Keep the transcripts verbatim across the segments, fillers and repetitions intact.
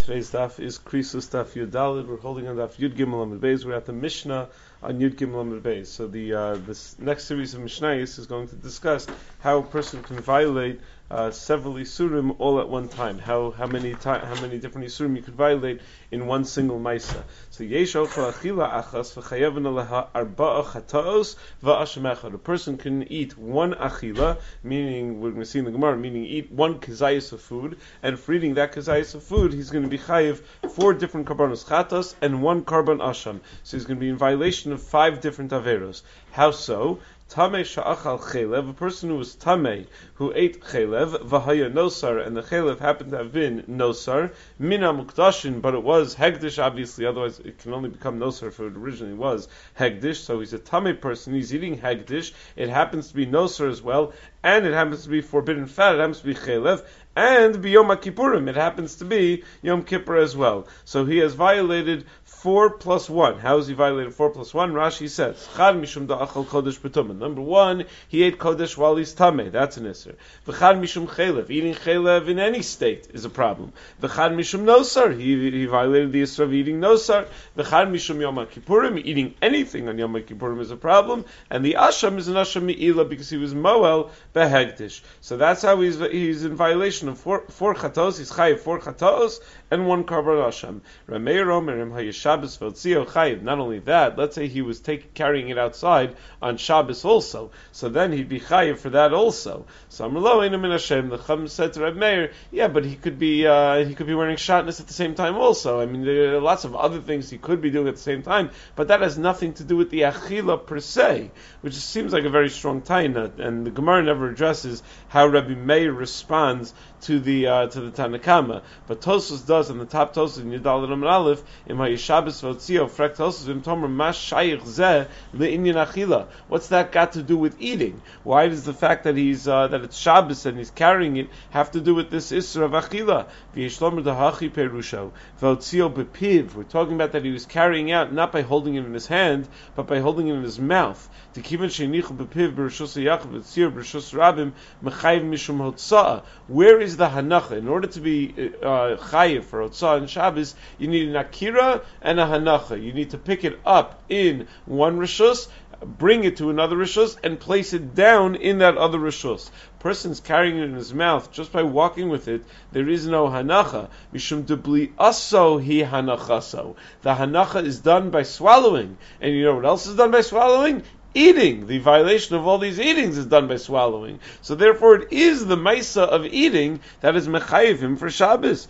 Today's daf is Krisus daf Yud Daled. We're holding on daf Yud Gimel Amud Beis. We're at the Mishnah on Yud Gimel Amud Beis. So the uh, this next series of Mishnayos is going to discuss how a person can violate uh, several isurim all at one time. How how many time how many different isurim you could violate in one single ma'isa. So yesh ochel achila achas v'chayeven aleha arba'a chataos va'ashem echad. A person can eat one achila, meaning we're going to see in the Gemara, meaning eat one kazayis of food, and for eating that kazayis of food, he's going to be chayiv four different karbanos chatos and one karban asham. So he's going to be in violation of five different averos. How so? Tamei sha'achal chelev, a person who was tamei, who ate chelev, v'haya nosar, and the chelev happened to have been nosar, mina mukdashin, but it was hegdish, obviously, otherwise it can only become nosar if it originally was hegdish, so he's a tamei person, he's eating hegdish, it happens to be nosar as well, and it happens to be forbidden fat, it happens to be chelev, and b'yom kippurim, it happens to be Yom Kippur as well. So he has violated four plus one. How has he violated four plus one? Rashi says, Chad mishum da'achal kodesh b'tumah. Number one, he ate kodesh while he's tameh. That's an isser. V'chad mishum chelev. Eating chelev in any state is a problem. V'chad mishum nosar. He, he violated the isser of eating nosar. V'chad mishum yom kippurim. Eating anything on yom kippurim is a problem. And the asham is an asham mi'ila because he was moel behegdish. So that's how he's he's in violation of four, four chatos. He's chayiv four chatos and one karban asham. Rameir omerim hayishab. Not only that, let's say he was take, carrying it outside on Shabbos also, so then he'd be chayiv for that also. So the Chum said to Reb Meir, yeah, but he could be uh, he could be wearing shatnez at the same time also. I mean, there are lots of other things he could be doing at the same time, but that has nothing to do with the achila per se, which seems like a very strong taina, and the Gemara never addresses how Rabbi Meir responds to the uh, to the Tanakama, but Tosfos does on the top Tosfos in Yudal and Aleph in Hayishabes V'Otzio Frek Tosfos V'Mtomer Mas Shayich Zeh LeInyan Achila. What's that got to do with eating? Why does the fact that he's uh, that it's Shabbos and he's carrying it have to do with this Isra of Achila? V'Yishlomer Dahachi Perusho V'Otzio Bepiv. We're talking about that he was carrying out not by holding it in his hand, but by holding it in his mouth. To Kivan Sheinichu Bepiv B'Rishus Yaakov V'Tzio B'Rishus Rabim Mechayiv Mishum Hotzah. Where is the hanacha? In order to be uh, chayiv for Hotzah and Shabbos, you need an akira and a hanacha. You need to pick it up in one rishus, bring it to another rishus, and place it down in that other rishus. Person's carrying it in his mouth just by walking with it. There is no hanacha. Mishum debli aso hi hanachaso. The hanacha is done by swallowing, and you know what else is done by swallowing? Eating. The violation of all these eatings is done by swallowing. So therefore it is the maisa of eating that is mechayiv him for Shabbos.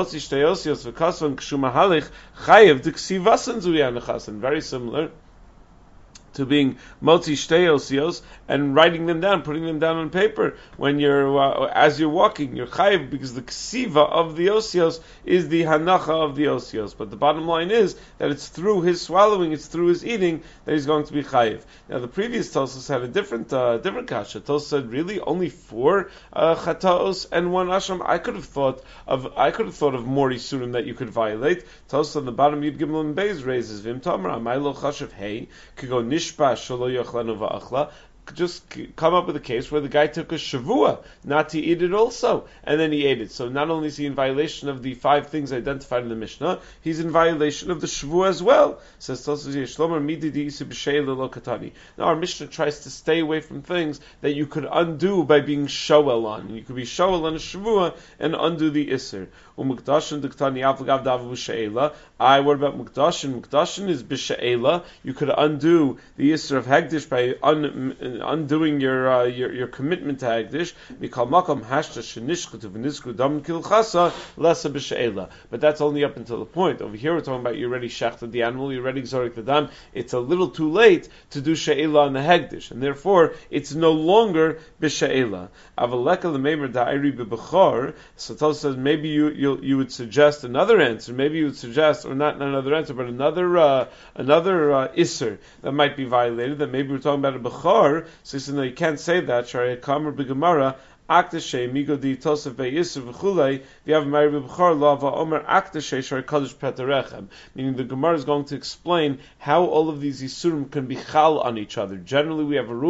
Very similar to being motzi shtei osios and writing them down, putting them down on paper when you're uh, as you're walking, you're chayiv because the ksiva of the osios is the hanacha of the osios. But the bottom line is that it's through his swallowing, it's through his eating that he's going to be chayiv. Now the previous Tosfos had a different uh, different kasha. Tosfos said really only four uh, chataos and one asham. I could have thought of I could have thought of more isurim that you could violate. Tosfos on the bottom Yud Gimel and Beis raises vim tamar amaylo chashav hey could go nish just come up with a case where the guy took a shavua not to eat it also, and then he ate it. So not only is he in violation of the five things identified in the Mishnah, he's in violation of the shavua as well. Says now our Mishnah tries to stay away from things that you could undo by being shoel on. You could be shoel on a shavua and undo the isser. I what about Mukdashin? Mukdashin is b'she'ela. You could undo the Yisr of Hegdish by un, undoing your, uh, your your commitment to Hegdish. But that's only up until the point. Over here we're talking about you already shechted the animal, you already exotic the dam. It's a little too late to do she'ela on the Hegdish, and therefore it's no longer b'she'ela. So Tosfos says maybe you, you You, you would suggest another answer. Maybe you would suggest, or not another answer, but another uh, another uh, isser that might be violated. That maybe we're talking about a bechor. So he said, no, you can't say that. Shari kamer b'gemara. Aktashe migodi tosef be'isur v'chulei v'yav mari b'bchor lava omer aktashe shari kadosh petarechem. Meaning the Gemara is going to explain how all of these isurim can be chal on each other. Generally, we have a rule: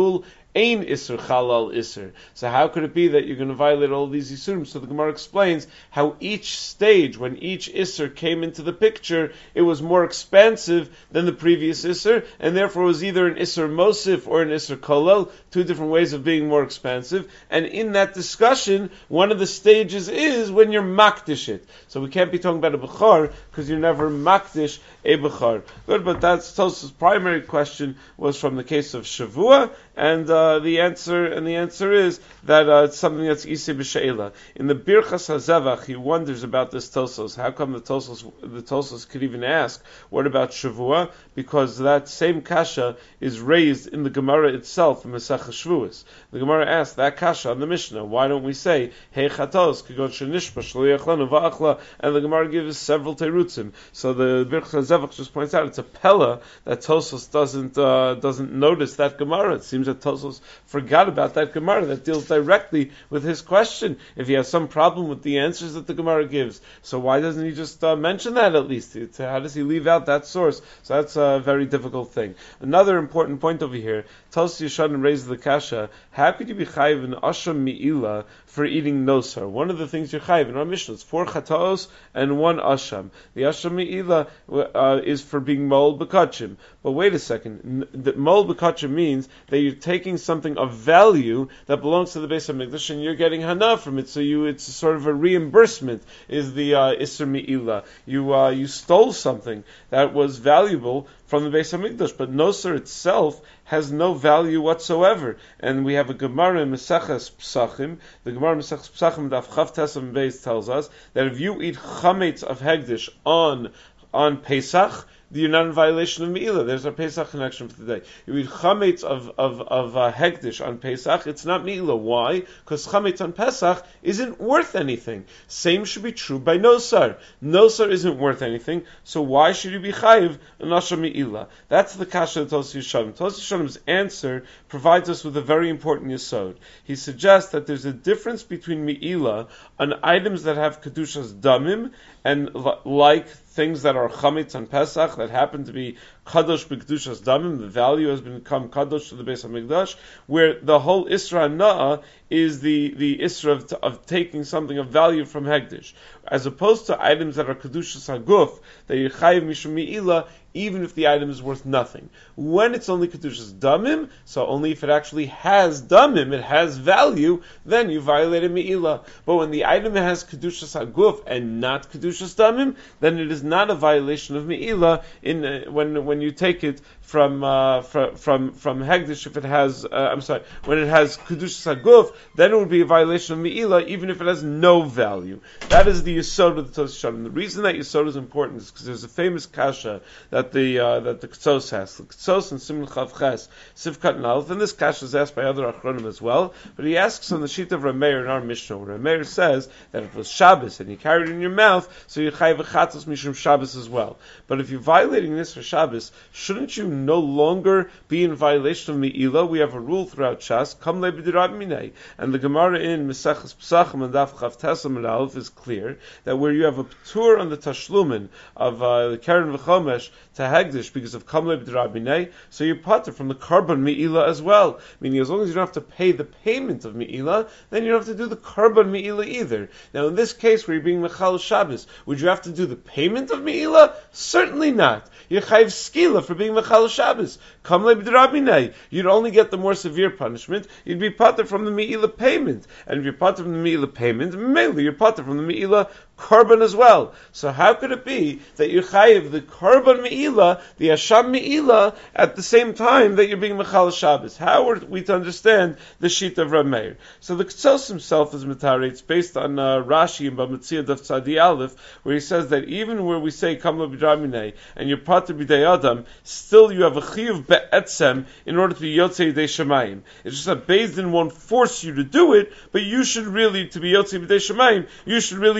Ein Isser Chalal Isser. So how could it be that you're going to violate all these Isurim? So the Gemara explains how each stage, when each Isser came into the picture, it was more expansive than the previous Isser, and therefore it was either an Isser Mosif or an Isser Kolel, two different ways of being more expansive. And in that discussion, one of the stages is when you're makdish it. So we can't be talking about a Bechar, because you're never makdish a Bechar. Good, but that's Tosfos' primary question was from the case of Shavua, and uh, the answer and the answer is that uh, it's something that's Isei B'She'ela. In the Birchas HaZevach, he wonders about this Tosfos. How come the Tosfos the Tosfos could even ask, what about Shavua? Because that same kasha is raised in the Gemara itself in Masechah Shavuos. The Gemara asks that kasha on the Mishnah. Why don't we say Hey Chatos Kigon Shenishpa Shlo Yachlanu Va'achla? And the Gemara gives several teirutzim. So the Birchas HaZevach just points out it's a pella that Tosfos doesn't uh, doesn't notice that Gemara. It seems that Tosfos forgot about that Gemara that deals directly with his question. If he has some problem with the answers that the Gemara gives, so why doesn't he just uh, mention that at least? It's, how does he leave out that source? So that's a very difficult thing. Another important point over here, Tosfos Yeshanim raises the kasha, how could you be chayiv in asham mi'ila for eating nosar? One of the things you're chayiv in our Mishnah is four chatos and one asham. The asham mi'ila uh, is for being mol b'kachim. But wait a second, the mol b'kachim means that you're taking something of value that belongs to the Beis HaMikdash and you're getting hana from it, so you it's sort of a reimbursement, is the uh, Isser Mi'ila. You uh, you stole something that was valuable from the Beis HaMikdash, but nosar itself has no value whatsoever. And we have a Gemara in Maseches Psachim. The Gemara in Maseches Psachim Daf Chav Tesam Beis tells us that if you eat chametz of hegdish on on Pesach, you're not in violation of Me'ilah. There's our Pesach connection for today. You eat chametz of of of uh, hekdesh on Pesach, it's not Me'ilah. Why? Because chametz on Pesach isn't worth anything. Same should be true by nosar. Nosar isn't worth anything, so why should you be chayiv an asher Me'ilah? That's the kasha of Tosfos Yeshanim. Tosfos Yeshanim's answer provides us with a very important yesod. He suggests that there's a difference between Me'ilah on items that have kedushas damim and l- like things that are chametz on Pesach that happen to be kadosh b'kedushas damim. The value has become kadosh to the Beis HaMikdash, where the whole isra na'a is the the isra of, of taking something of value from hekdesh, as opposed to items that are kedushas haguf that you chayiv mishum mi'ilah, even if the item is worth nothing. When it's only kedushas damim, so only if it actually has damim, it has value, then you violated mi'ilah. But when the item has kedushas haguf and not kedushas damim, then it is not a violation of mi'ilah in uh, when when you take it from uh, from from from hegdish. If it has, uh, I'm sorry, when it has kedushas haguf, then it would be a violation of mi'ilah, even if it has no value. That is the yesod of the Tosfos Yeshanim. The reason that yesod is important is because there's a famous kasha that the uh, that the Ktsos has. The Ktsos in Siman Chav Ches, Sivkat and Aleph, and this kasha is asked by other achronim as well. But he asks on the sheet of Rameir in our Mishnah. Rameir says that if it was Shabbos and you carried it in your mouth, so you chayiv chatos mishum Shabbos as well. But if you're violating this for Shabbos, shouldn't you no longer be in violation of Me'ilah? We have a rule throughout Shas, Kam le b'dirab minei, and the Gemara in Maseches Psachim and Daf Chav Tesam and Aleph is clear that where you have a ptur on the tashlumin of uh, the Keren v'chomesh to hegdish because of Kam le b'dirab minei, so you're pater from the carbon Me'ilah as well. Meaning, as long as you don't have to pay the payment of Me'ilah, then you don't have to do the carbon Me'ilah either. Now, in this case, where you're being Mechal Shabbos, would you have to do the payment of Me'ilah? Certainly not. You're chayiv skila for being Mechal Shabbos. Kam le b'dirab minei. You'd only get the more severe punishment. You'd be pater from the Me'ilah payment. And if you're pater from the Me'ilah payment, mainly you're pater from the Me'ilah carbon as well. So how could it be that you chayiv the carbon Me'ilah, the Asham Me'ilah, at the same time that you're being Mechal Shabbos? How are we to understand the sheet of Rameir? So the Ktsos himself is Matari. It's based on uh, Rashi and Bamitzia Daf Tzadi Aleph, where he says that even where we say Kam le b'dirab minei and you're pater b'dei Adam, still you have a chiyuv be'etzem in order to be yotzei b'dei Shemayim. It's just that Beis Din won't force you to do it, but you should really, to be yotzei b'dei Shemayim, you should really sell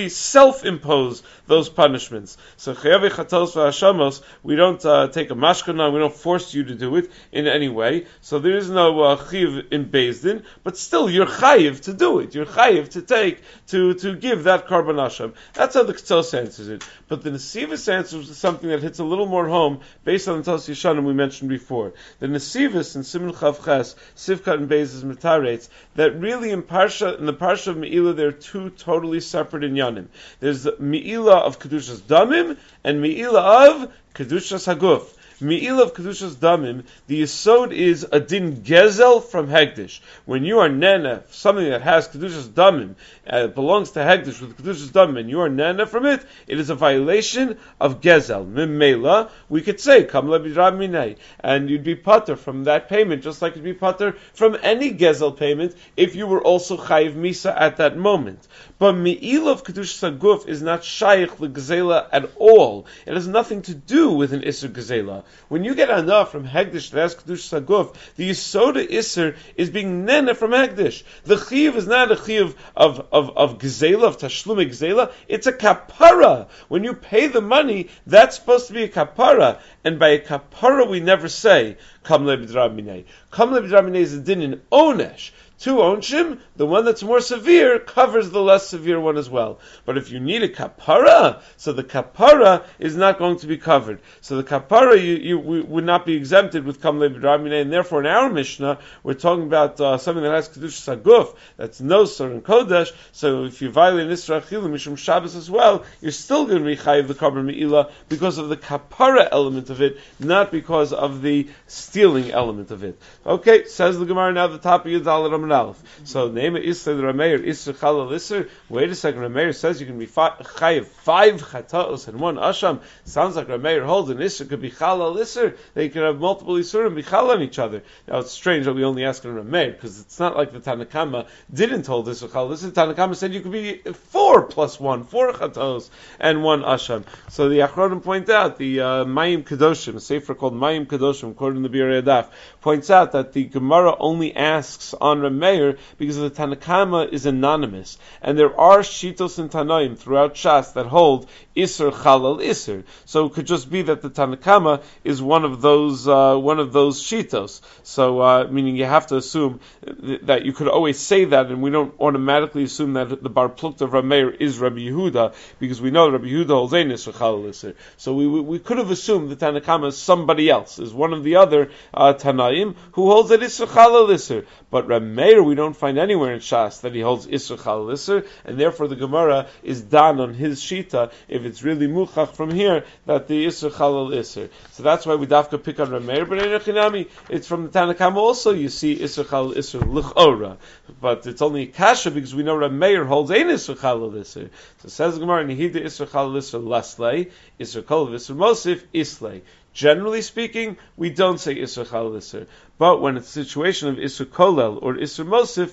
self-impose those punishments. So chayav chatos v'hashamos, we don't uh, take a mashkana, we don't force you to do it in any way. So there is no uh, chiv in Beis Din, but still you're chayiv to do it. You're chayiv to take, to, to give that karban asham. That's how the Ketos answers it. But the Nesivus answers something that hits a little more home based on the Tos Yeshanim we mentioned before. The Nesivus in Siman Chav Ches, Sivkat and Beis is Mitaretz, that really in Parsha, in the Parsha of Me'ilah, there are two totally separate inyanim. There's the Me'ilah of Kedushas Damim and Me'ilah of Kedushas Haguf. Me'ilah of Kedushas Damim, the Yesod is a din gezel from Hegdish. When you are nena, something that has Kedushas Damim, uh, belongs to Hegdish with Kedushas Damim, and you are nena from it, it is a violation of gezel. Mimela, we could say, Kam lebirab minei, and you'd be pater from that payment, just like you'd be pater from any gezel payment, if you were also chayiv misa at that moment. But Me'ilah of Kedushas Haguf is not shaykh l'gezela at all. It has nothing to do with an Isser Gezela. When you get anah from Hegdish that has Kedushas Haguf, the Yisoda Isser is being nena from Hegdish. The Chiv is not a Chiv of, of, of Gezela, of Tashlum Gezela, it's a kapara. When you pay the money, that's supposed to be a kapara. And by a kapara we never say, Kam le'bidrab minei. Kam le'bidrab minei is a din in Onesh. Two onshim, the one that's more severe covers the less severe one as well. But if you need a kapara, so the kapara is not going to be covered. So the kapara you, you we, would not be exempted with kam le'bidrab minei, and therefore in our Mishnah we're talking about uh, something that has kedushas haguf, that's nosor and kodesh. So if you violate Isra Achilu mishum Shabbos as well, you're still going to be chayiv the karban me'ilah because of the kapara element of it, not because of the stealing element of it. Okay, says the Gemara now the top of Yudal Aleph. So name it Isra the Rameir, Isra Chalal Isra. Wait a second, Rameir says you can be chayiv five chataos and one asham. Sounds like Rameir holds an Isra could be Chalal Isra. They could have multiple Isurim be Chal on each other. Now it's strange that we only ask in Rameir because it's not like the Tanakama didn't hold Isra Chalal Isra. Tanakama said you could be four plus one, four chataos and one asham. So the Achronim point out the uh, Mayim Kedoshim, a sefer called Mayim Kedoshim, quoted in the Birei Adaf, points out that the Gemara only asks on Rameir because the Tanakama is anonymous, and there are shitos and Tanaim throughout Shas that hold Isser Chalal Isser. So it could just be that the Tanakama is one of those uh, one of those shitos. So uh, meaning you have to assume that you could always say that, and we don't automatically assume that the Bar Plukta of Rameir is Rabbi Yehuda because we know Rabbi Yehuda holds ein Isser Chalal Isser. So we, we we could have assumed the Tanakama is somebody else, is one of the other uh, Tanaim who holds that Isser Chalal Isser. But Rameir, we don't find anywhere in Shas that he holds Isser Chalal Isser, and therefore the Gemara is done on his Shita, if it's really Muchach from here, that the Isser Chalal Isser. So that's why we dafka pick on Rameir, but in Echinami, it's from the Tanakama also, you see Isser Chalal Isser L'chora. But it's only Kasha because we know Rameir holds ein Isser Chalal Isser. So says the Gemara, Nihida Isser Chalal Isser Laslei, Isser Kol Isser Mosif, Islei. Generally speaking, we don't say Isser Chalal Isser. But when it's a situation of Isser Kolel or Isser Mosif,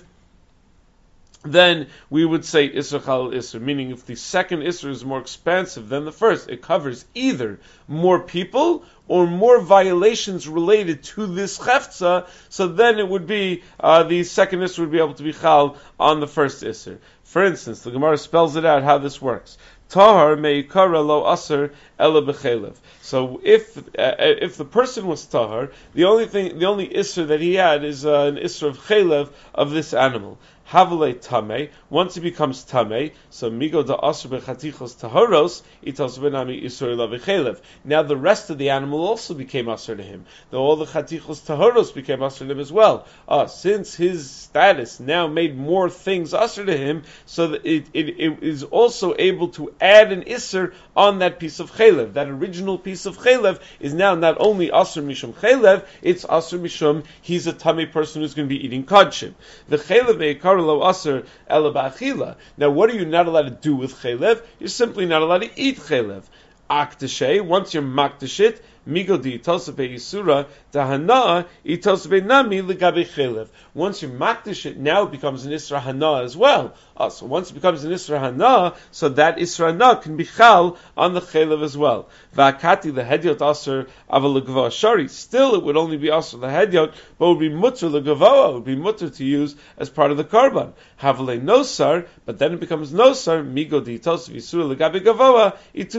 then we would say Isser Chalal Isser, meaning if the second Isser is more expansive than the first, it covers either more people or more violations related to this Cheftza, so then it would be, uh, the second Isser would be able to be Chal on the first Isser. For instance, the Gemara spells it out how this works. Tahar meikara lo aser ela b'chelev. So if uh, if the person was tahar, the only thing, the only isser that he had is uh, an isser of chelev of this animal. Havale tame. Once he becomes tame, so migo da aser bechatichos taharos itos benami isur la b'chelev. Now the rest of the animal also became aser to him. Though all the chatichos taharos became aser to him as well. Ah, since his status now made more things aser to him, so that it, it, it is also able to add an isser on that piece of chelev. That original piece of chelev is now not only aser mishum chelev, it's aser mishum he's a tame person who's going to be eating kodshim. The chelev meikar lo aser ela ba'achila. Now, what are you not allowed to do with chelev? You're simply not allowed to eat chelev. Akdeshe, once you're makdesh it, migodi itosabe isura dahana itosabe nami legabe chelev. Once you makdish it, now it becomes an isra hana as well. Uh, so once it becomes an isra hana, so that isra hana can be chal on the chelev as well. Va'akati lehediot aser aval legava shari. Still, it would only be aser lehediot, but it would be mutter legava. It would be mutter to use as part of the karban. Havale nosar, but then it becomes nosar migodi itosav isura legabe gavoa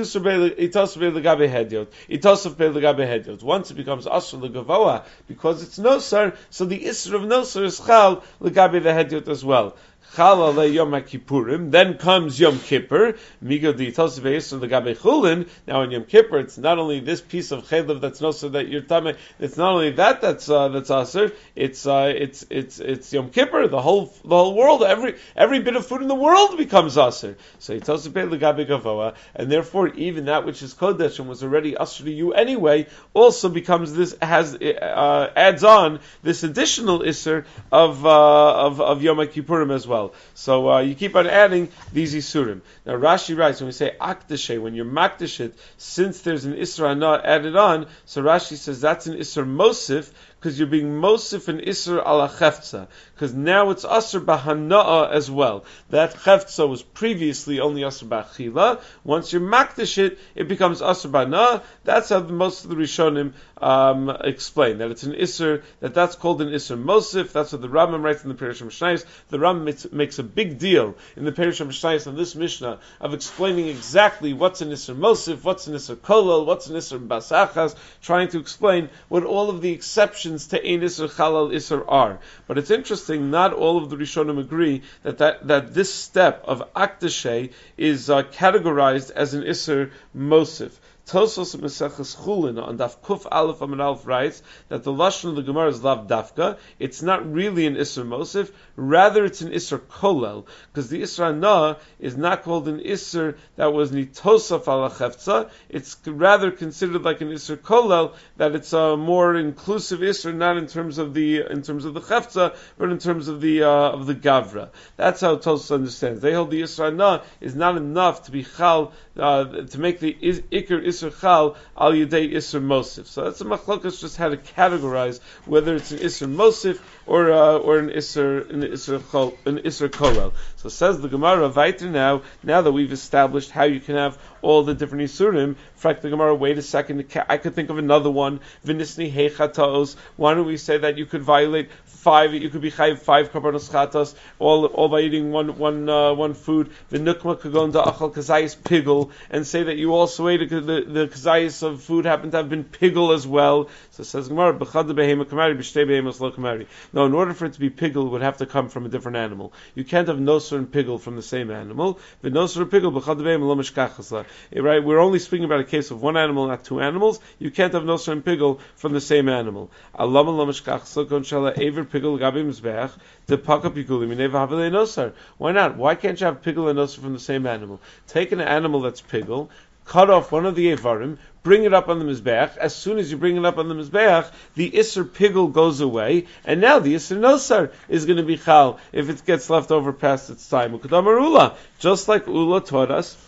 itosav legabe hediot itosav legabe hediot. Once it becomes aser legavoa because it's nosar, so the isra of nosar is chal legabe the hediot as well. Chala le Yom Kippurim. Then comes Yom Kippur. Migodi itosav isra legabe chulin. Now in Yom Kippur, it's not only this piece of chaylev that's nosar that you're tameh. It's not only that that's uh, that's aser. It's uh, it's it's it's Yom Kippur. The whole the whole world, every every bit of food in the world becomes aser. So itosav legabe gavoa, and therefore even that which is kodesh and was already aser to you anyway, also becomes this has uh, adds on this additional iser of uh, of of Yom Kippurim as well. So uh, you keep on adding these isurim. Now Rashi writes, when we say akdashe, when you're makdash it, since there's an isra hana added on, so Rashi says that's an isra mosif, because you're being mosif an isra ala cheftza, because now it's asr bahana'a as well. That cheftza was previously only asr bachila. Once you're makdash it, it becomes asr bahana'a. That's how most of the Rishonim um, explain that it's an isr, that that's called an isr mosif. That's what the Rambam writes in the Perush HaMishnayos. The Rambam makes, makes a big deal in the Perush HaMishnayos on this Mishnah of explaining exactly what's an isr mosif, what's an isr kolel, what's an isr basachas, trying to explain what all of the exceptions to ein isr chalal isr are. But it's interesting, not all of the Rishonim agree that that, that this step of akdashe is uh, categorized as an isr mosif. Tosos Meseches Chulin on Daf Kuf Aleph Amud Aleph writes that the lashon of the Gemara is lav dafka. It's not really an isser mosif, rather it's an isser kolel, because the isra hana is not called an isser that was nitosaf ala chefza. It's rather considered like an isser kolel, that it's a more inclusive isser, not in terms of the in terms of the chefza, but in terms of the uh, of the gavra. That's how Tosos understands. They hold the isra hana is not enough to be chal uh, to make the is, ikr isser Isser Chal al Yedei Isser Mosif. So that's a machlokas, just how to categorize whether it's an Isser Mosif or uh, or an Isser an Isser Chol, an Isser Kolel. So says the Gemara weiter now. Now that we've established how you can have all the different Isurim, frak the Gemara. Wait a second, I could think of another one. V'nisni heichataos. Why don't we say that you could violate five? You could be chayiv five karbanos chatas, all all by eating one one uh, one food. V'nukma kagon da'achal kazayis pigel, and say that you also ate a, the the kazayis of food happened to have been pigel as well. So it says Gemara, b'chad behema kamari b'shtei behemas lo kamari. No, in order for it to be pigel, it would have to come from a different animal. You can't have nosar and pigel from the same animal. V'nosar and pigel b'chad behema lo mishkachas. Right? We're only speaking about a case of one animal, not two animals. You can't have nosar and pigel from the same animal. Alama lo mishkachas kon shala aver pigel gabi mizbeach de paka pigulim ineva havele nosar. Why not? Why can't you have pigel and nosar from the same animal? Take an animal that's pigel, cut off one of the Evarim, bring it up on the Mizbeach. As soon as you bring it up on the Mizbeach, the Isser Pigel goes away, and now the Isser Nosar is going to be Chal if it gets left over past its time. Ukadamar Ula, just like Ula taught us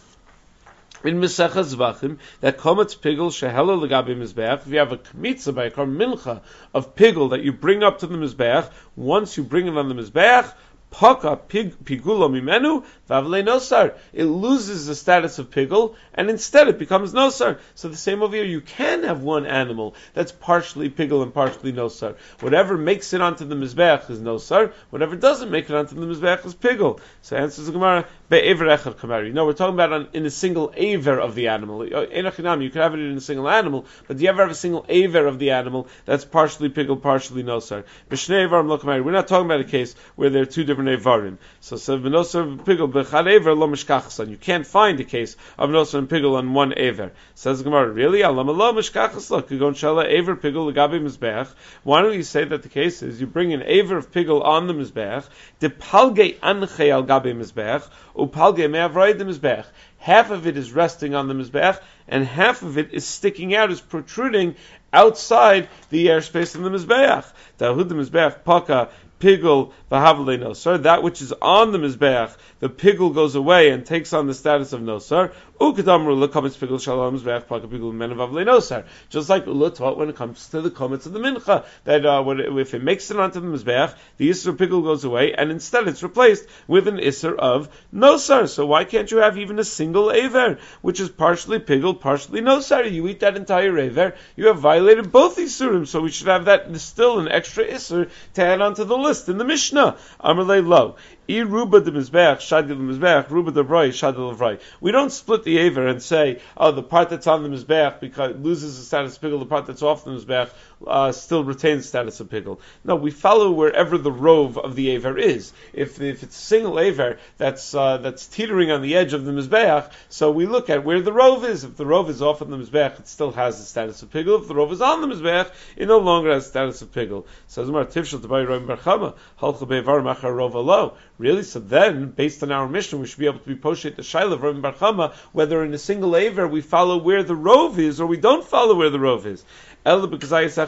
in Mesechas Zvachim, that kometz pigel shehela legabe Mizbeach, if you have a kmitza by a kar mincha of pigel that you bring up to the Mizbeach, once you bring it on the Mizbeach, Paka pig pigulo mimenu vavle nosar. It loses the status of pigul, and instead it becomes nosar. So the same over here, you can have one animal that's partially pigul and partially nosar. Whatever makes it onto the mizbeach is nosar. Whatever doesn't make it onto the mizbeach is pigul. So answers the Gemara be'ever echad kamari. No, we're talking about on, in a single aver of the animal. Enochinam, you could have it in a single animal, but do you ever have a single aver of the animal that's partially pigul, partially nosar? B'shnei avarim lo kamari. We're not talking about a case where there are two different Evarim. So, so v'nosar pigul b'chad Ever lo mishkachas. You can't find a case of nosar and pigul on one Ever. Says the Gemara, really? Alama lo mishkachas lo kagon shala Ever pigul legabe mizbeach. Why don't you say that the case is you bring an Ever of pigul on the mizbeach, de palge anche al gabe mizbeach, u palge me'avroid the mizbeach. Half of it is resting on the mizbeach, and half of it is sticking out, is protruding outside the airspace of the mizbeach. Dahud the mizbeach paka pigul v'havle nosar, that which is on the mizbeach, the pigul goes away and takes on the status of nosar. Just like Ula taught when it comes to the comments of the mincha, that uh, when it, if it makes it onto the mizbeach, the isser of pickle goes away, and instead it's replaced with an isser of nosar. So why can't you have even a single aver, which is partially pickle, partially nosar? You eat that entire aver, you have violated both these surim. So we should have that still an extra isser to add onto the list in the Mishnah. Amalei lo. Ruba the mizbeach, shadil the mizbeach, ruba the broi, shadil the broi. We don't split the aver and say, oh, the part that's on the mizbeach because it loses the status of pickle, the part that's off the mizbeach uh, still retains status of pickle. No, we follow wherever the rove of the aver is. If if it's a single aver that's uh, that's teetering on the edge of the mizbeach, so we look at where the rove is. If the rove is off on the mizbeach, it still has the status of pickle. If the rove is on the mizbeach, it no longer has the status of pickle. Says Mar Tifshel to buy Roim Barchama, halcha bevar machar rov alo. Really? So then, based on our mission, we should be able to be poshet the shaila of Roim Barchama, whether in a single aver we follow where the rove is or we don't follow where the rove is. No, no,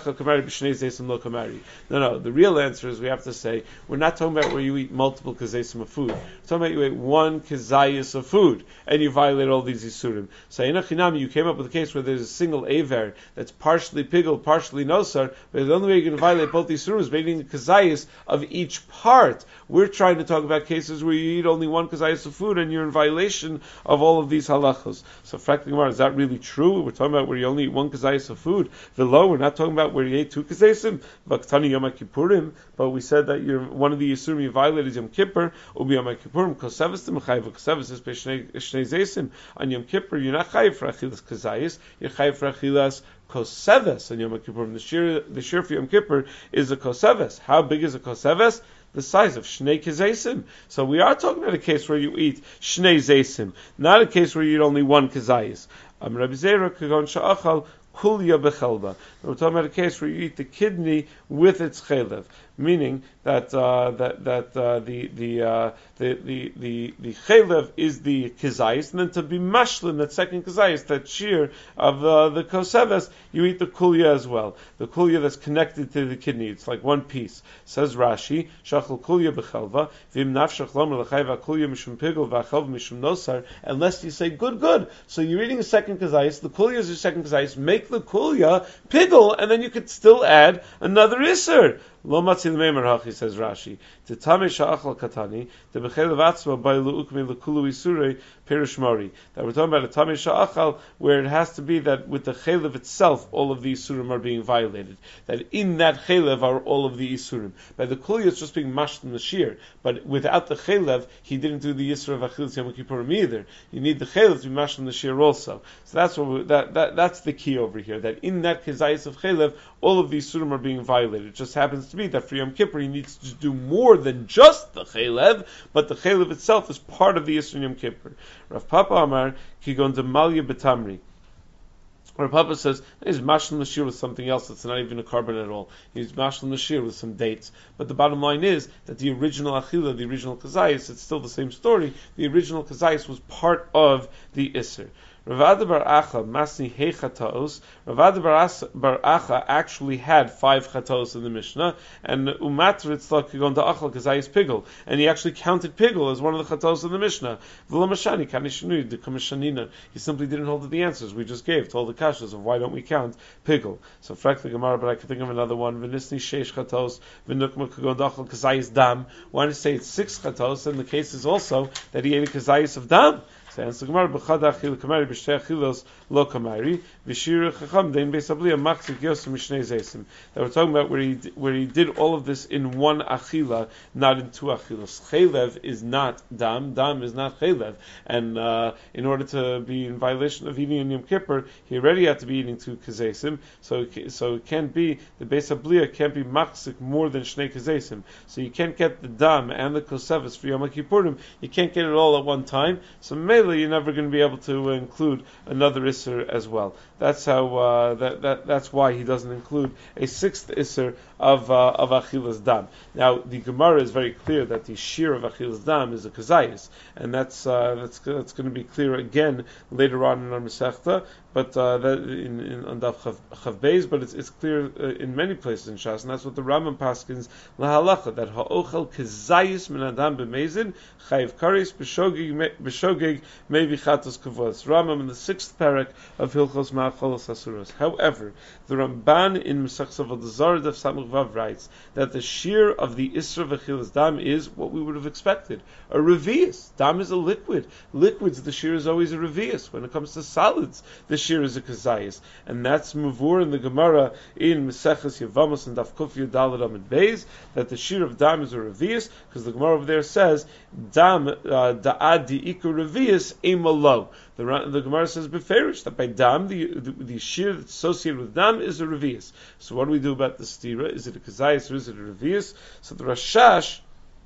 the real answer is we have to say, we're not talking about where you eat multiple kazaysim of food. We're talking about you eat one kazayis of food, and you violate all these isurim. So you came up with a case where there's a single aver that's partially pigel, partially nosar, but the only way you're going to violate both these isurim is by eating the kazayis of each part. We're trying to talk about cases where you eat only one kazayis of food, and you're in violation of all of these halachos. So, frankly, is that really true? We're talking about where you only eat one kazayis of food. Below, we're not talking about where you ate two kazesim, Vaktani Yom Kippurim, but we said that you're one of the Yisurim you violated is Yom Kippur, Ubi Yom Kippurim, Kosevis to Mechayiv, Kosevis is Peshnei Zesim, on Yom Kippur, you're not Chayiv for Achilas Kazayis, you're Chayiv for Achilas Kosevis, on Yom Kippurim. The shir, the shir for Yom Kippur is a Kosevis. How big is a Kosevis? The size of Shnei Kazesim. So we are talking about a case where you eat Shnei Zesim, not a case where you eat only one Kazayis. Am Rabbi Zera Kagon Sha'achal, Kulya bechelba. We're talking about a case where you eat the kidney with its chelev, meaning that uh, that that uh, the the, uh, the the the the chelev is the kizayis, and then to be mashlin, that second kizayis, that shear of uh, the koseves, you eat the kulya as well. The kulya that's connected to the kidney, it's like one piece. Says Rashi, shachal kulya bechelva, vim nafshach lomer l'chayva kulya mishum pigel v'achelv mishum nosar. Unless you say good, good. So you're eating a second kizayis. The kulya is your second kizayis. Make the kulya pigel, and then you could still add another iser. Lo matzil meimer hachi, says Rashi. To tamei sha'achal katani, to bechelev atzma by lu'ukmei l'kulu isurei pirush mori. That we're talking about a tamei sha'achal where it has to be that with the chelev itself, all of the isurim are being violated. That in that chelev are all of the isurim. By the kulya, it's just being mashed in the shear. But without the chelev, he didn't do the yisur of achilas yom kippurim either. You need the chelev to be mashed in the shear also. So that's what we, that, that that's the key over here. That in that kezayis of chelev, all of these isurim are being violated. It just happens to be that for Yom Kippur he needs to do more than just the chelev, but the chelev itself is part of the Yisur Yom Kippur. Rav Papa Amar kigon demalya betamri. Rav Papa says he's mashlim nashir with something else that's not even a carbon at all. He's mashlim nashir with some dates. But the bottom line is that the original achila, the original kazayis, it's still the same story. The original kazayis was part of the Isser. Ravada bar Acha masni hei chataos. Ravada bar Acha actually had five chataos in the Mishnah, and umatritz kigon da'achal kazayis pigel, and he actually counted pigel as one of the chataos in the Mishnah. V'lamashani kanishnu de kamashanina. He simply didn't hold to the answers we just gave, told the kashas of why don't we count pigel. So frankly, Gemara, but I can think of another one. V'nisni sheish chataos v'nukma kigon da'achal kazayis dam. Why don't you say it's six chataos? And the case is also that he ate a kazayis of dam. So answer Gemara, b'chad achil kamari b'shtei achilos lo kamari v'shir chacham dein beis abliya machzik yosem mishnei zeisim. That we're talking about where he where he did all of this in one achila, not in two achilos. Chelev is not dam, dam is not chelev, and uh, in order to be in violation of eating in Yom Kippur, he already had to be eating two kazeisim. So so it can't be the beis abliya can't be machzik more than shnei kazeisim. So you can't get the dam and the koseves for Yom Kippurim. You can't get it all at one time. So maybe you're never going to be able to include another Isser as well. That's how. Uh, that, that that's why he doesn't include a sixth Isser of uh, of Achilas Dam. Now the Gemara is very clear that the shear of Achilas Dam is a Kazayis, and that's uh, that's that's going to be clear again later on in our Masechta. but uh, that in, in on Daf Chav, Chav Beis, but it's it's clear uh, in many places in Shas, and that's what the Rambam paskins lahalacha, that ha'ochel kezayis min adam b'mezin chayiv karis b'shogig b'shogig maybe chatos kavos. Rambam in the sixth parak of Hilchos Ma'acholos Asuros. However, the Ramban in Mesachos Avodah Zarah Daf Samach Vav writes that the shear of the Isra v'Chilas Dam is what we would have expected, a revius. Dam is a liquid. Liquids, the shear is always a revius. When it comes to solids, the shear is a kazayis, and that's mavur in the Gemara in Meseches Yevamos and Daf Kuf Yudalad Amid Beis, that the shear of dam is a revius, because the Gemara over there says dam da'ad di'iku revius emalo. The, the Gemara says beferish that by dam the, the the shear that's associated with dam is a revius. So what do we do about the stira? Is it a kazayis or is it a revius? So the Rashash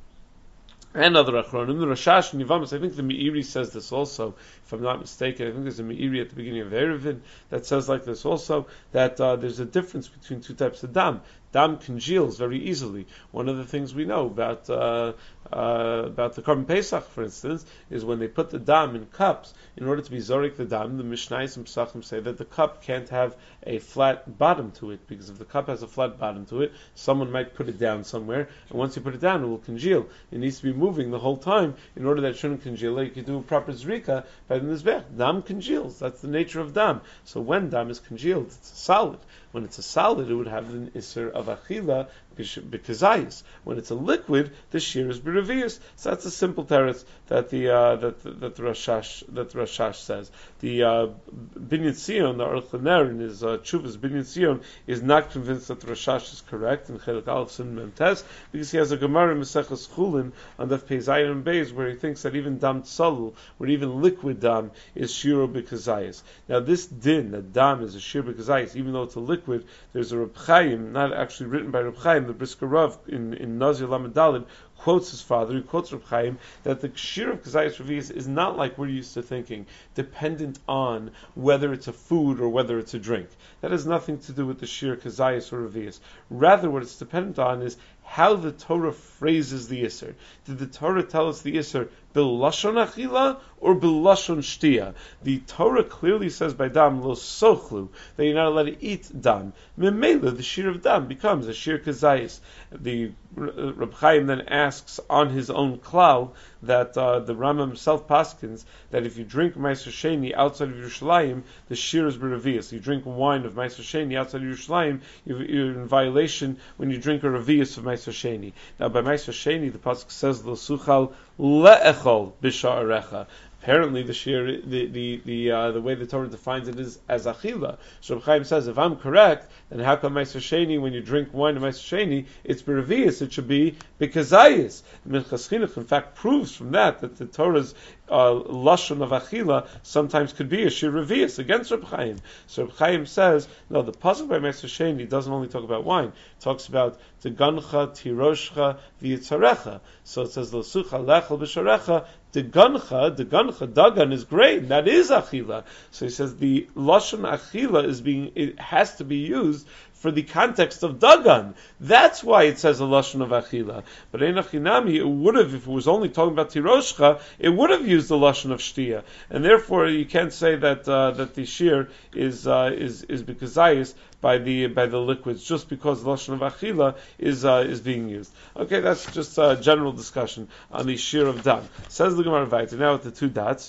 and other Achronim, the Rashash and Yevamos, I think the Meiri says this also, if I'm not mistaken. I think there's a Meiri at the beginning of Erevin that says like this also, that uh, there's a difference between two types of dam. Dam congeals very easily. One of the things we know about uh, uh, about the Korban Pesach, for instance, is when they put the dam in cups, in order to be zorik the dam, the Mishnayos and Pesachim say that the cup can't have a flat bottom to it, because if the cup has a flat bottom to it, someone might put it down somewhere, and once you put it down, it will congeal. It needs to be moving the whole time in order that it shouldn't congeal. Like you do a proper zrika by the mizbech. Dam congeals. That's the nature of dam. So when dam is congealed, it's a solid. When it's a solid, it would have an isser of achila b'kazayis. When it's a liquid, the shear is b'revius. So that's a simple teretz that the uh, that that the Rashash that the Rashash says. The uh, Binyan Sion, the Aruch LaNer in his uh, Chuvas Binyan Sion, is not convinced that the Rashash is correct in Chelik Aleph Sin Mem Tes, because he has a Gemara in Maseches Chulin on the Pei Zayin and Beis where he thinks that even dam tzalul, where even liquid dam is shiro b'kazayis. Now this din that dam is a shiro b'kazayis, even though it's a liquid. There's a Reb Chaim, not actually written by Reb Chaim, the Brisker Rav in, in Nazir Lamed Daled quotes his father, he quotes Reb Chaim, that the shear of Kazayis Revius is not like we're used to thinking, dependent on whether it's a food or whether it's a drink. That has nothing to do with the shear Kazayis or Revius. Rather, what it's dependent on is how the Torah phrases the Isser. Did the Torah tell us the Isser b'lashon achila or b'lashon shtia? The Torah clearly says by dam lo sochlu, that you're not allowed to eat dam. Memela, the shear of dam becomes a shear kazayis. The uh, Reb Chaim then asks on his own klal that uh, the Rambam himself paskins that if you drink Meiser Sheni outside of Yerushalayim, the shear is b'revius. You drink wine of Meiser Sheni outside of Yerushalayim, you're in violation when you drink a revius of Meiser Sheni. Now by Meiser Sheni, the pasuk says lo suchal le'echol b'sha'arecha. Apparently, the shear, the the the uh, the way the Torah defines it is as achila. So Reb Chaim says, if I'm correct, then how come Meiser Sheni, when you drink wine of Meiser Sheni, it's b'revius? It should be b'kazayis. Minchas Chinuch, in fact, proves from that that the Torah's uh, lashon of achila sometimes could be a shear revius against Reb Chaim. So Reb Chaim says, no, the pasuk by Meiser Sheni doesn't only talk about wine; it talks about tegancha, tiroshcha, v'yitzarecha. So it says lo sucha lechel b'sharecha. The gancha, the gancha, dagan is great. That is achila. So he says the lashon achila is being, it has to be used for the context of dagan. That's why it says a lashon of achila. But ein achinami, it would have, if it was only talking about tiroshcha, it would have used the lashon of shtia, and therefore you can't say that uh, that the shear is uh, is is b'kazayis by the by the liquids just because the lashon of achila is uh, is being used. Okay, that's just a general discussion on the shear of dam. Says the Gemara Vayter now with the two dots.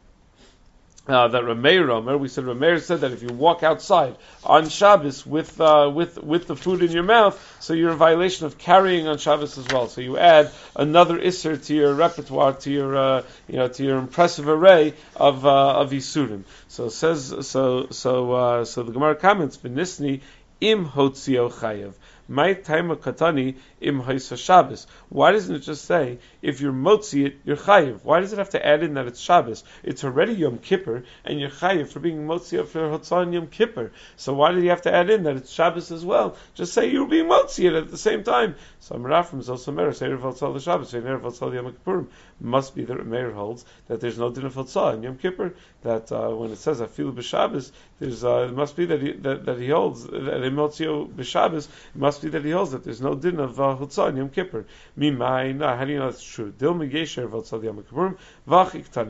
Uh, that Rameir Omer, we said Rameir said that if you walk outside on Shabbos with uh, with with the food in your mouth, so you're in violation of carrying on Shabbos as well. So you add another isser to your repertoire, to your uh, you know, to your impressive array of uh, of isurim. So it says so so uh, so the Gemara comments v'nisni im hotzio chayev. My time of katani im haisa Shabbos. Why doesn't it just say if you're motzi it, you're chayiv? Why does it have to add in that it's Shabbos? It's already Yom Kippur, and you're chayiv for being motzi it for Hotzah Yom Kippur. So why do you have to add in that it's Shabbos as well? Just say you're being motzi it at the same time. So Amrafim is also meir say Hotzah the Shabbos, say Erev Hotzah Yom Kippurim. Must be that Meir holds that there's no din of Hotzah in Yom Kippur. That uh, when it says Afilu b'Shabbos, there's uh, it must be that he that, that he holds that Emotzio b'Shabbos. It must be that he holds that there's no din of Hotzah uh, in Yom Kippur. Mimai, no, how do you know that's true? Dil megesher Hotzah Yom Kippurim v'ach iktani.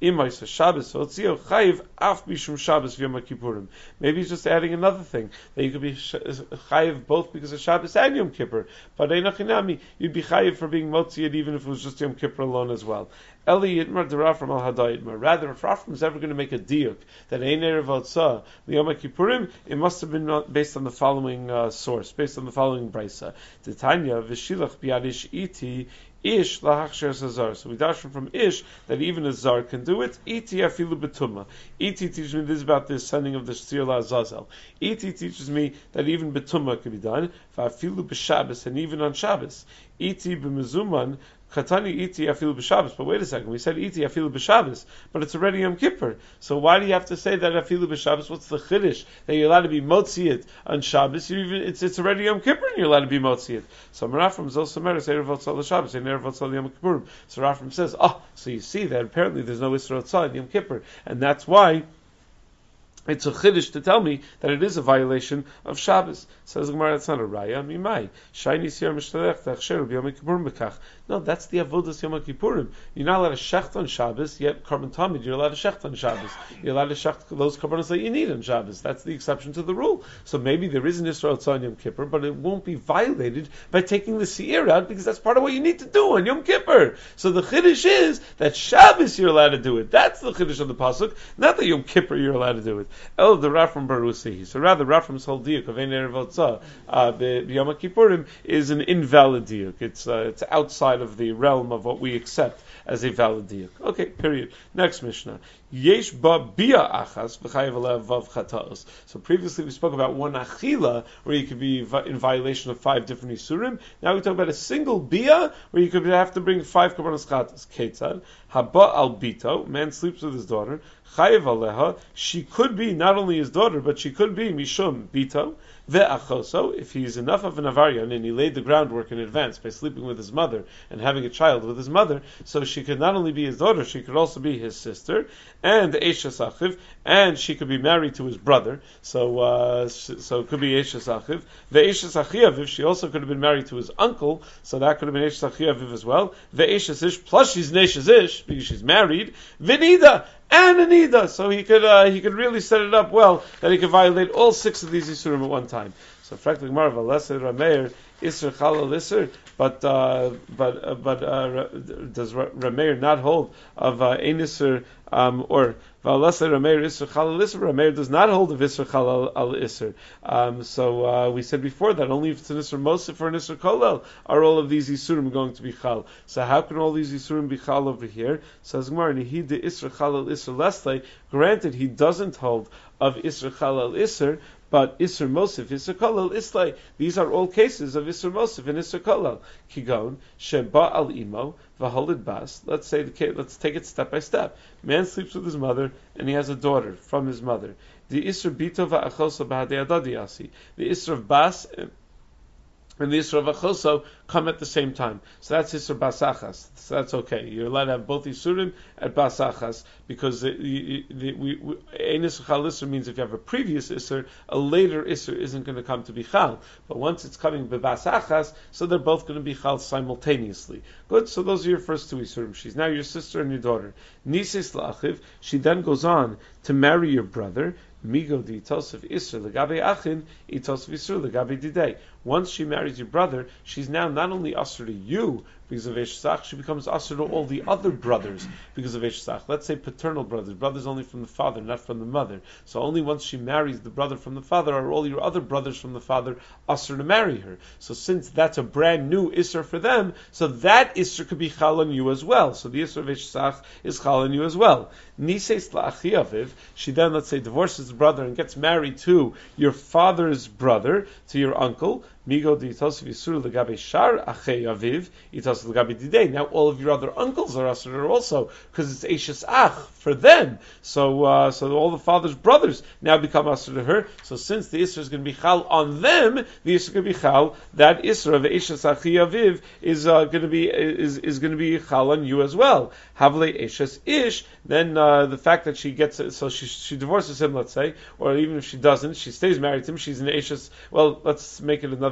Imaisa Shabbos Otzio Chayiv Af Bishum Shabbos V'Yom Kippurim. Maybe he's just adding another thing that you could be Chayiv both because of Shabbos and Yom Kippur. But Einachinami, you'd be Chayiv for being Motziyed even if it was just Yom Kippur alone as well. Eli Yitmar Derafram Al Hadayitmar. Rather, if Rafram is ever going to make a diuk that Ein Erev Otzah L'Yom Kippurim, it must have been based on the following uh, source, based on the following brisa. Titania V'Shilach Biadish Iti. Ish lahachsher zar. So we dash from Ish that even a zar can do it. Iti afilu betuma. Iti teaches me this about the sending of the Stir Azazel. Iti teaches me that even betuma can be done. Va'afilu b'Shabbos, and even on Shabbos. Iti b'mezuman. Chatani iti afilu b'Shabbos. But wait a second, we said iti afilu b'Shabbos, but it's already Yom Kippur. So why do you have to say that afilu b'Shabbos? What's the chiddush that you're allowed to be motziyit on Shabbos? You even it's it's already Yom Kippur and you're allowed to be motziyit. So Rafram is also meres erev otzah l'Shabbos and erev otzah l'Yom Kippurim. So Rafram says, oh, so you see that apparently there's no isra otzah in Yom Kippur, and that's why it's a chiddush to tell me that it is a violation of Shabbos. Says the Gemara, that's not a raya. Mimai shayni siyar mishtalech ta'achsheru b'Yom Kippurim b'kach. No, that's the avodas Yom Kippurim. You're not allowed to shecht on Shabbos, yet Karban Tamid, you're allowed to shecht on Shabbos. You're allowed to shecht those karbanos that you need on Shabbos. That's the exception to the rule. So maybe there is an Yisrael Tzah on Yom Kippur, but it won't be violated by taking the seir out because that's part of what you need to do on Yom Kippur. So the chiddush is that Shabbos you're allowed to do it. That's the chiddush of the pasuk, not that Yom Kippur you're allowed to do it. El the Rafram Barusi. So rather Rafram's whole diuk of Ein Erev Otzah uh, B'Yom Kippurim is an invalid diuk. It's uh, it's outside of the realm of what we accept as a valid diuk. Okay, period. Next Mishnah. Yesh ba bia achas v'chayev alev vav chataos. So previously we spoke about one achila where you could be in violation of five different isurim. Now we talk about a single bia where you could have to bring five karbanos chatas. Ketzad haba al bito. Man sleeps with his daughter. Chayev aleha. She could be not only his daughter, but she could be mishum bito. Ve'achoso, if he's enough of an avarian and he laid the groundwork in advance by sleeping with his mother and having a child with his mother, so she could not only be his daughter, she could also be his sister, and Eishes Achiv, and she could be married to his brother, so uh, so it could be Eishes Achiv. Ve'Eishes Achiaviv, she also could have been married to his uncle, so that could have been Eishes Achiaviv as well. Ve'Eishes Ish, plus she's Neishes Ish, because she's married. V'Nida, and Anida, so he could uh, he could really set it up well that he could violate all six of these Yisurim at one time. So frankly, Gemara Valesed Rameir Isser Chalal Isser, but uh, but uh, but uh, does Rameir not hold of uh, Ein Isser um, or Valesed Rameir Isser Chalal Isser? Rameir does not hold of Isser Chalal Al Isser. Um, so uh, we said before that only if it's an Isser Mosif or an Isser Kolel are all of these Yisurim going to be Chal. So how can all these Yisurim be Chal over here? Says Gemara, Nihid de Isser Chalal Isser Lesle. Granted, he doesn't hold of Isser Chalal Isser, but Isser Mosif, Isser Kolel, Islay, these are all cases of Isser Mosif and Isser Kolel. Kigon, Sheba al Imo, Vaholid Bas. Let's say the let's take it step by step. Man sleeps with his mother and he has a daughter from his mother. The Isser Bito va'achoso b'hadei adadi. The Isser of Bas and the Isra of Achoso come at the same time. So that's Isra Basachas. So that's okay. You're allowed to have both Isurim at Basachas because the, the, the, we, we, Ein Isra Chal Isra means if you have a previous Isra, a later Isra isn't going to come to be Chal. But once it's coming by Basachas, so they're both going to be Chal simultaneously. Good, so those are your first two Isurim. She's now your sister and your daughter. Nisis La'achiv, she then goes on to marry your brother. Migo di Tosef Isra legabe Achin, Itosef Isra legabe Didei. Once she marries your brother, she's now not only usher to you because of Eshsach, she becomes usher to all the other brothers because of Eshsach. Let's say paternal brothers, brothers only from the father, not from the mother. So only once she marries the brother from the father are all your other brothers from the father usher to marry her. So since that's a brand new Isra for them, so that Isra could be Chal on you as well. So the Isra of Eshsach is Chal on you as well. Nises la'achiaviv, she then, let's say, divorces the brother and gets married to your father's brother, to your uncle. Migo di Itosef Yisur legabe Shar Achei Aviv, Itosef legabe Didei. Now all of your other uncles are usher also because it's Eishes Ach for them. So uh, so all the father's brothers now become usher to her. So since the Isra is going to be Chal on them, the Isra is going to be Chal. That Isra of Eishes Achei Aviv is uh, going to be is is going to be Chal on you as well. Havle Eishes Ish. Then uh, the fact that she gets so she she divorces him, let's say, or even if she doesn't, she stays married to him. She's an Eishes. Well, let's make it another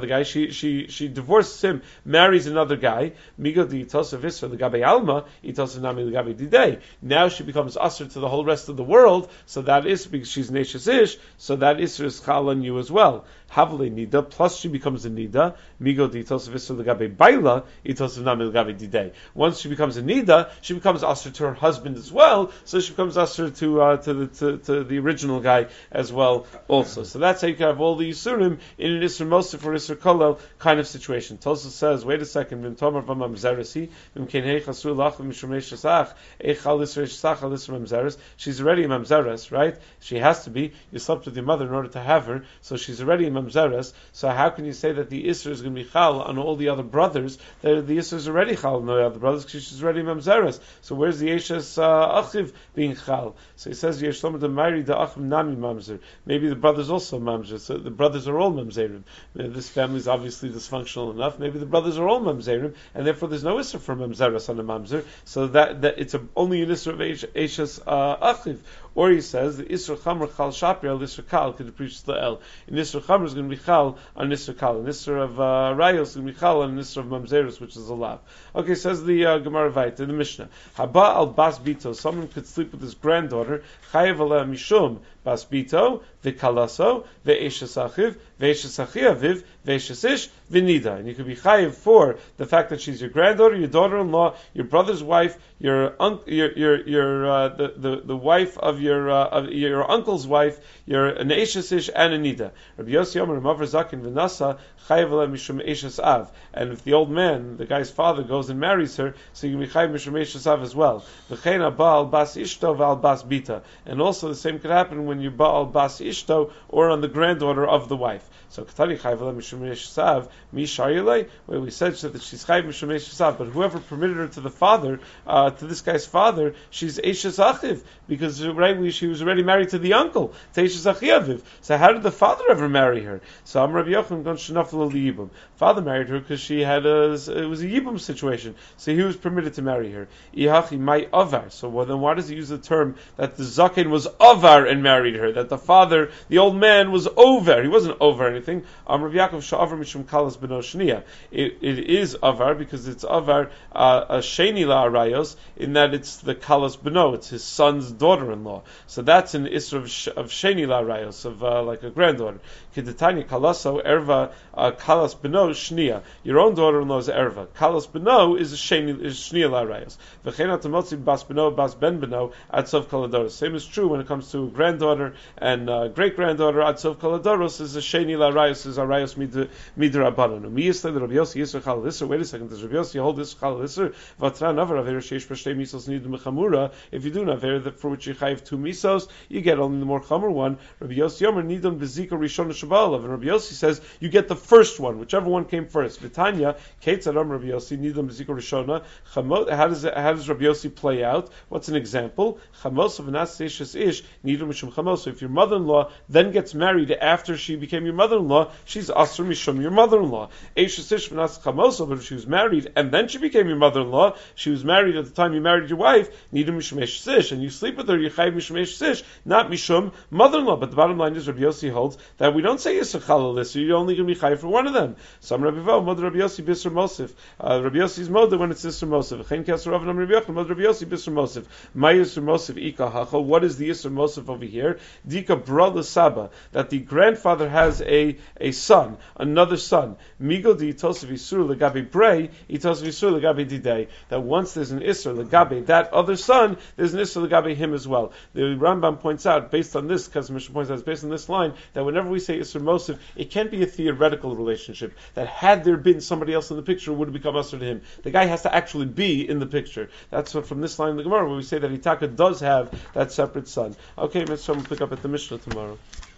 another guy. She she she divorces him, marries another guy. Migo di itosa visra legabe alma, itosa nami legabe didei. Now she becomes usher to the whole rest of the world. So that is because she's neshes ish. So that isra is chal on you as well. Havle nida, plus she becomes a nida. Migo di itosa visra legabe baila, itosa nami legabe didei. Once she becomes a nida, she becomes usher to her husband as well. So she becomes usher to uh, to the to, to the original guy as well also. So that's how you can have all the Yisurim in an Isser Mosif or Isser Kolel kind of situation. Tosa says, wait a second, Vim Tomer V'Mamzeresi, Vim Kenhei Chasru Lachim Mishumei Shesach, Eichal Isser Shesach Al Isser Mamzeres. She's already a Mamzeres, right? She has to be. You slept with your mother in order to have her, so she's already a Mamzeres. So how can you say that the Isser is going to be Chal on all the other brothers? The, the Isser is already Chal on the other brothers because she's already Mamzeres. So where's the Eshes uh, Achiv being Chal? So he says, Yeshlomo de Mayri de Achim Nami Mamzer. Maybe the brothers also Mamzer. So the brothers are all Mamzerim. This family is obviously dysfunctional enough. Maybe the brothers are all Mamzerim, and therefore there's no Isser for Mamzeras on a Mamzer. So that, that it's a, only an Isser of Eshes uh, Achiv. Or he says the Isra Chamr Chal Shapir al Isra Kal could preach the El. In Isra Chamr is going to be Chal on Isra Kal. In Isra of uh, Rayos is going to be Chal on Isra of Mamzerus, which is a lav. Okay, says the uh, Gemara Vayta in the Mishnah. Haba al Bas Bito. Someone could sleep with his granddaughter. Chayev ala Mishum Bas Bito v'Kalaso v'Eshes Achiv v'Eshes Achiaviv v'Eshes Ish v'Nida. And you could be Chayev for the fact that she's your granddaughter, your daughter-in-law, your brother's wife, your un- your your your uh, the, the the wife of your uh, of your uncle's wife, your an Eshes Ish and a Nida. Rabbi Yossi Omer Mavar Zakin v'Nasa Chayev ala Mishum Eshes Av. And if the old man, the guy's father, goes and marries her, so you can be Chayev Mishum Eshes Av as well. V'chein Baal Bas Ishto v'al Bas Bita. And also the same could happen when you Baal Bas Ishto or on the granddaughter of the wife. So Katari Chayev ala Mishum Eshes Av Mi Sharilei, where we said that she's Chayev Mishum Eshes Av, but whoever permitted her to the father, uh, to this guy's father, she's Eshes Achiv, because right, we, she was already married to the uncle, to Eshes Achiaviv. So how did the father ever marry her? So Am Rabbi Yochanan Gon Shenafel Yibum. Father married her because she had a, it was a Yibum situation, so he was permitted to marry her. Ihachi Mai Avar. So well, then why does he use the term that the Zaken was Avar and married her? That the father, the old man, was over. He wasn't over anything. Am Rabbi Yaakov Sha'avar Mishum Kalas Beno Shnia. It it is Avar because it's Avar uh, a Sheni La Arayos, in that it's the Kalas Beno, it's his son's daughter-in-law. So that's an Isra of, sh- of Sheni La Arayos, of uh, like a granddaughter. Kedetanya Kalaso Erva uh, Kalas Beno Shnia. Your own daughter-in-law is Erva. Kalas Beno is a Sheni is Shnia La Arayos. V'chena Tamotzi Bas Beno Bas Ben Beno Atzov Kaladoros. Same is true when it comes to granddaughter and uh, great-granddaughter. Atzov Kaladoros is a Sheni La Arayos, is Arayos Midra Abananu. Mi Yisle Rabbi Yossi Yisra Chal Lisser. Wait a second, does Rabbi Yossi hold this Chal Lisser? V'atra Navar Aver Sheish B'Shtei Misos Nidu Mechamura. If you do Naver for which you have two misos, you get only the more Chamur one. Rabbi Yossi Yomer Nidon Bezika Rishon Shabalav. And Rabbi Yossi says you get the first one, whichever one came first. V'Tanya Kate Adam Rabbi Yossi Nidon Bezika Rishona. How does it, how does Rabbi Yossi play out? What's an example? Chamos of Anas Seishes Ish Nidon Mishum Chamos. So if your mother-in-law then gets married after she became your mother-in-law, she's Asur Mishum your mother-in-law. Eishes Ish V'Nas Chamos. But if she was married and then she became your mother-in-law, she was married at the time you married your wife, Nidon Mishum Eishes Ish, and you sleep with her, you Chayiv Mishum Eishes Ish, not Mishum mother-in-law. But the bottom line is Rabbi Yossi holds that we don't say Yisra Chalalis, so you're only going to be Chayiv for one of them. Some Rabbi Vo, Mod Rabbi Yossi Bisr Mosif. Uh, Rabbi Yossi's Mod when it's Yisra Mosif. Chen Kesar Rav Nam Rabbi Yochanan, Mod Rabbi Yossi Bisr Mosif. My Yisra Mosif Ika Hacho. What is the Yisra Mosif over here? Dika Brala Saba, that the grandfather has a, a son, another son. Migo di Itosav Yisur Legabe Brei, Itosav Yisur Legabe Didei. That once there's an Isra Legabe, that other son, there's an Isra Legabe him as well. The Rambam points out, based on this, because Mishnah points out, based on this line, that whenever we say Isra Mosif, it can't be a theoretical relationship. That had there been somebody else in the picture, would have become Asr to him. The guy has to actually be in the picture. That's what from this line in the Gemara, where we say that Itaka does have that separate son. Okay, Mister We'll pick up at the Mishnah tomorrow.